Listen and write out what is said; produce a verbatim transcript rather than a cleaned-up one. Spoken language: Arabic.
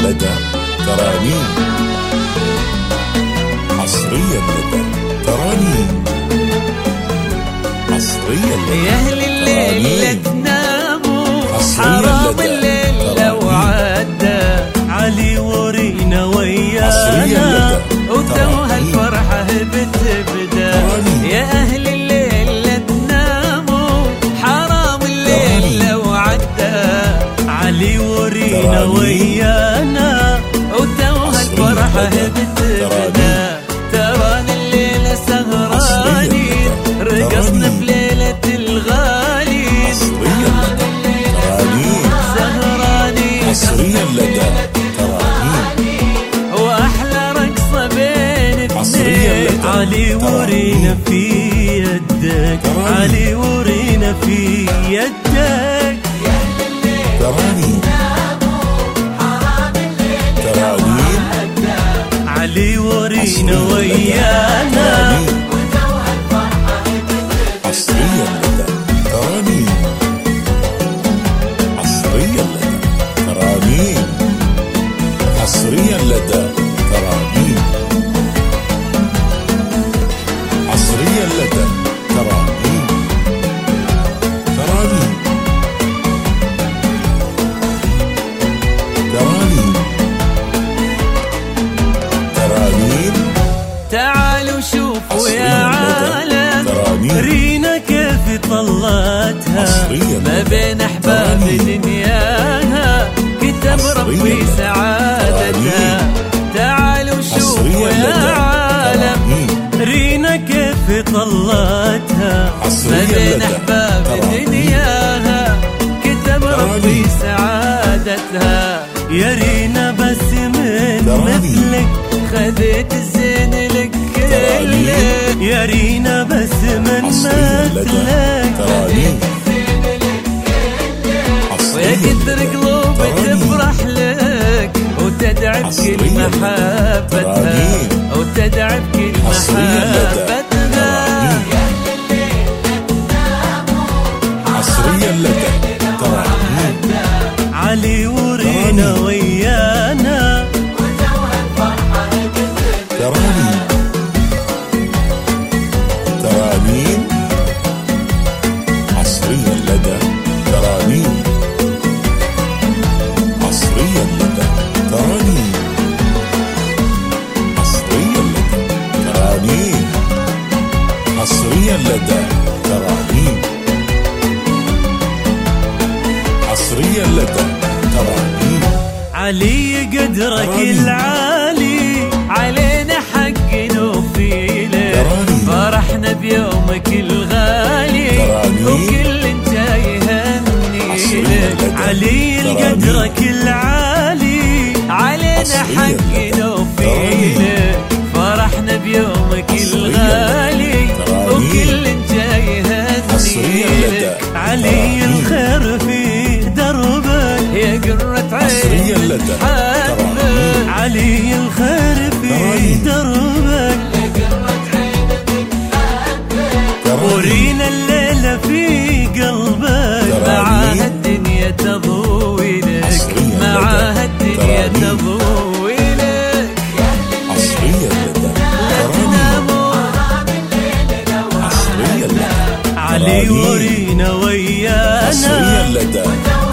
لدى ترانيم. حصريا لدى ترانيم. حصريا لدى يا أهل الليل لا تناموا، حرام الليل لو عدى، علي ورينا ويانا وتوها الفرحة بتبدا. يا أهل الليل لا تناموا، حرام الليل لو عدى، علي ورينا ويانا وتوها الفرحة بتبدا. تراني الليلة سهرانين، رقصنا في ليلة الغالين. سهرانين حصريا لدى ترانيم. واحلى رقصة بين اثنين، علي ورينا في يدك، علي ورينا في يدك. ترانيم ترانيم. علي ورينا ويانا حصريا لدى ترانيم. حصريا لدى ترانيم. حصريا لدى ترانيم. حصريا لدى ترانيم. ترانيم ترانيم ترانيم. تعالوا شوفوا يا عالم رينا كيف طلتها، ما بين أحباب دنياها كتب ربي سعادتها. تعالوا شوفوا يا عالم رينا كيف طلتها، ما بين أحباب دنياها كتب ربي سعادتها. يا رينا بس من مثلك خذيت الزين لك كله، يا رينا بس من مثلك ويا كثر قلوب تفرح لك وتدعي بكل محبتها، وتدعي بكل محبتها. حصريا لدى ترانيم. علي ورينا ويانا ترانيم ترانيم. حصريا لدى ترانيم. حصريا لدى ترانيم. حصريا لدى ترانيم. حصريا لدى ترانيم. حصريا لدى ترانيم. علي قدرك العالي علينا حق نوفي لك، فرحنا بيومك الغالي وكل جاي يهني لك. علي قدرك العالي علينا حق نوفي لك، فرحنا بيومك الغالي وكل جاي يهني لك. علي الخير في دربك يا قرة عين حبك، علي الخير في دربك ورينا الليلة في قلبك. معاها الدنيا تضوي لك، معاها الدنيا تضوي لك. حصريا لدى لا تناموا، حصريا لدى علي ورينا ويانا حصريا لدى